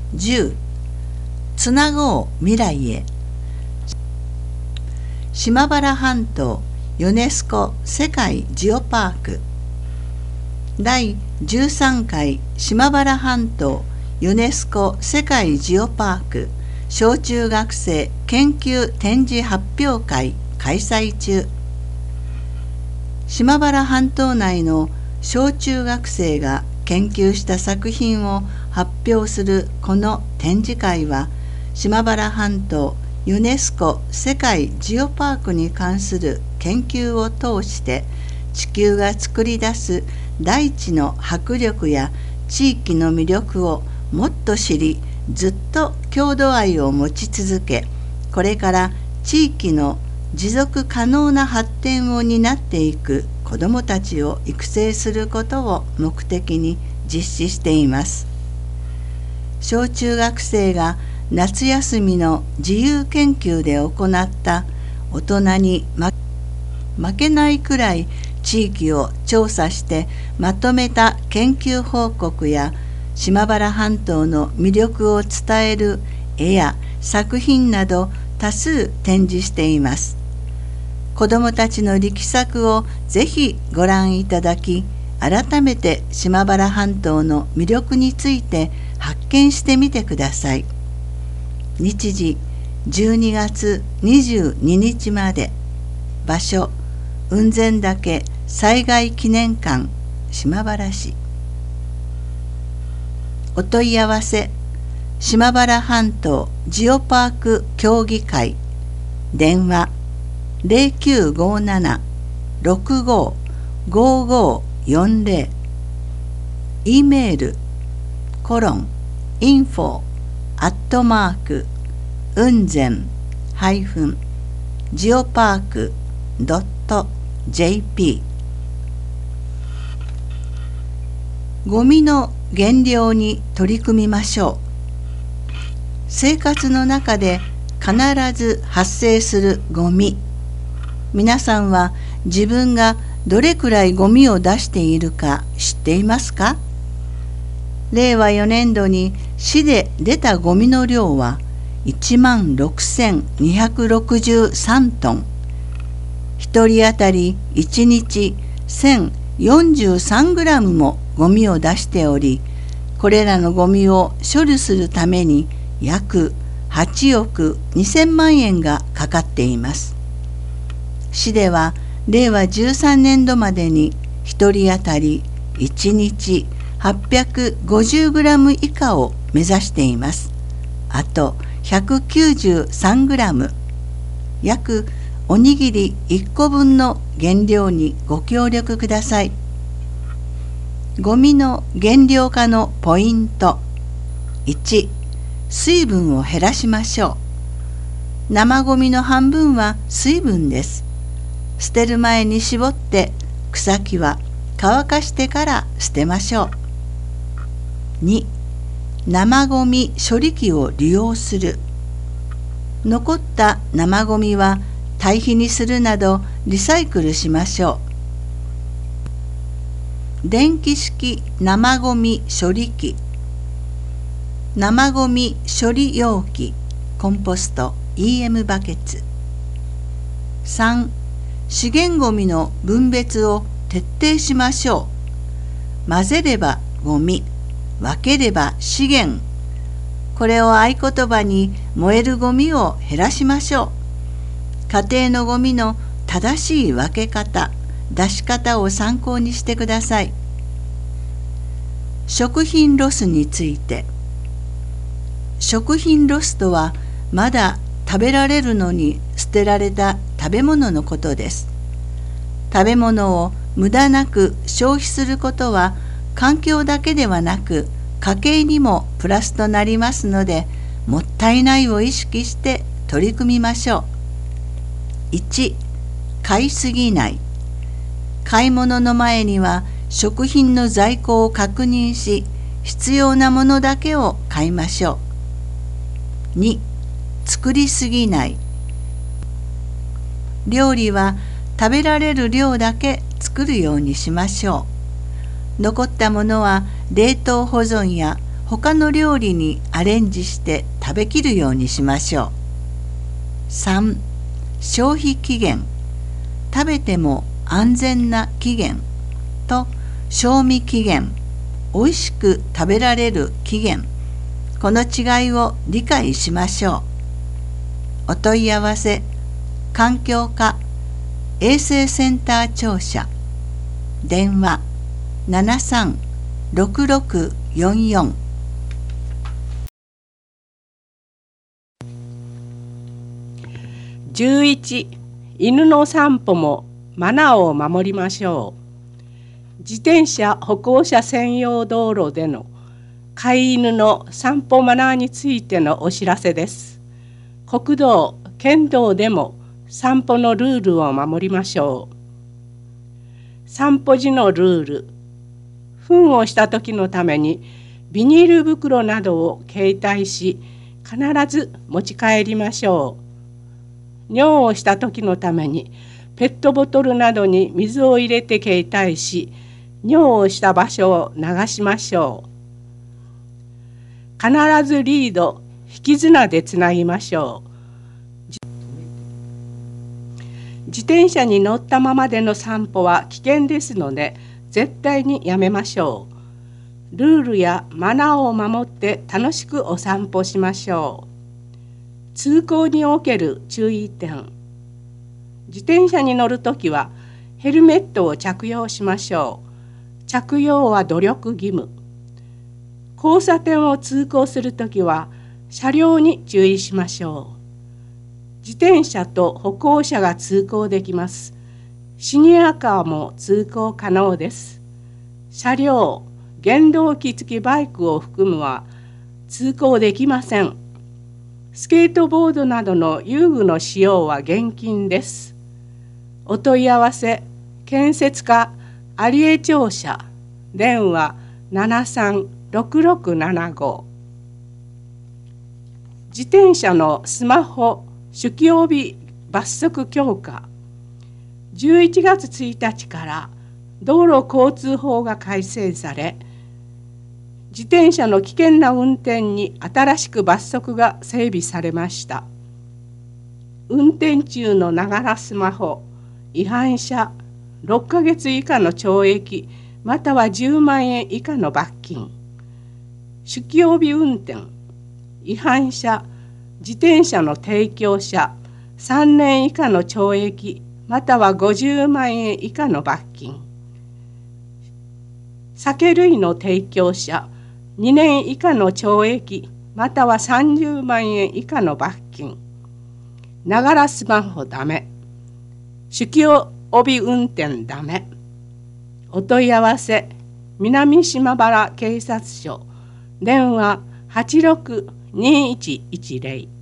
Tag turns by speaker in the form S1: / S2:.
S1: 10つなごう未来へ。島原半島ユネスコ世界ジオパーク第13回島原半島ユネスコ世界ジオパーク小中学生研究展示発表会開催中。島原半島内の小中学生が研究した作品を発表するこの展示会は、島原半島ユネスコ世界ジオパークに関する研究を通して地球が作り出す大地の迫力や地域の魅力をもっと知り、ずっと郷土愛を持ち続け、これから地域の持続可能な発展を担っていく子どもたちを育成することを目的に実施しています。小中学生が夏休みの自由研究で行った大人に負けないくらい地域を調査してまとめた研究報告や、島原半島の魅力を伝える絵や作品など多数展示しています。子どもたちの力作をぜひご覧いただき、改めて島原半島の魅力について発見してみてください。日時12月22日まで。場所雲仙岳災害記念館島原市。お問い合わせ島原半島ジオパーク協議会電話 0957-655540 E メールinfo@ 雲仙ジオパーク .jp。 ゴミの減量に取り組みましょう。生活の中で必ず発生するゴミ。皆さんは自分がどれくらいゴミを出しているか知っていますか？令和4年度に市で出たゴミの量は16,263トン。1人当たり1日1043グラムもゴミを出しており、これらのゴミを処理するために約8億2000万円がかかっています。市では令和13年度までに1人当たり1日850グラム以下を目指しています。あと193グラム、約おにぎり1個分の減量にご協力ください。ゴミの減量化のポイント。1、水分を減らしましょう。生ゴミの半分は水分です。捨てる前に絞って草木は乾かしてから捨てましょう。2、生ゴミ処理機を利用する。残った生ゴミは堆肥にするなどリサイクルしましょう。電気式生ゴミ処理機、生ゴミ処理容器、コンポスト EM バケツ。3、資源ゴミの分別を徹底しましょう。混ぜればゴミ、分ければ資源。これを合言葉に燃えるゴミを減らしましょう。家庭のゴミの正しい分け方、出し方を参考にしてください。食品ロスについて。食品ロスとは、まだ食べられるのに捨てられた食べ物のことです。食べ物を無駄なく消費することは、環境だけではなく家計にもプラスとなりますので、もったいないを意識して取り組みましょう。1、買いすぎない。買い物の前には食品の在庫を確認し、必要なものだけを買いましょう。2、作りすぎない。料理は食べられる量だけ作るようにしましょう。残ったものは冷凍保存や他の料理にアレンジして食べきるようにしましょう。3、消費期限。食べても安全な期限と賞味期限、おいしく食べられる期限、この違いを理解しましょう。お問い合わせ、環境課衛生センター庁舎、電話736644。
S2: 11、犬の散歩もマナーを守りましょう。自転車歩行者専用道路での飼い犬の散歩マナーについてのお知らせです。国道、県道でも散歩のルールを守りましょう。散歩時のルール。糞をした時のためにビニール袋などを携帯し、必ず持ち帰りましょう。尿をした時のためにペットボトルなどに水を入れて携帯し、尿をした場所を流しましょう。必ずリード、引き綱でつなぎましょう。自転車に乗ったままでの散歩は危険ですので、絶対にやめましょう。ルールやマナーを守って楽しくお散歩しましょう。通行における注意点。自転車に乗るときはヘルメットを着用しましょう。着用は努力義務。交差点を通行するときは車両に注意しましょう。自転車と歩行者が通行できます。シニアカーも通行可能です。車両、原動機付きバイクを含むは通行できません。スケートボードなどの遊具の使用は厳禁です。お問い合わせ、建設課有江庁舎、電話736675。自転車のスマホ酒気帯び罰則強化。11月1日から道路交通法が改正され、自転車の危険な運転に新しく罰則が整備されました。運転中のながらスマホ違反者6ヶ月以下の懲役または10万円以下の罰金。酒気帯び運転違反者自転車の提供者3年以下の懲役または50万円以下の罰金。酒類の提供者2年以下の懲役または30万円以下の罰金。ながらスマホダメ。酒気帯び運転ダメ。お問い合わせ南島原警察署電話862110。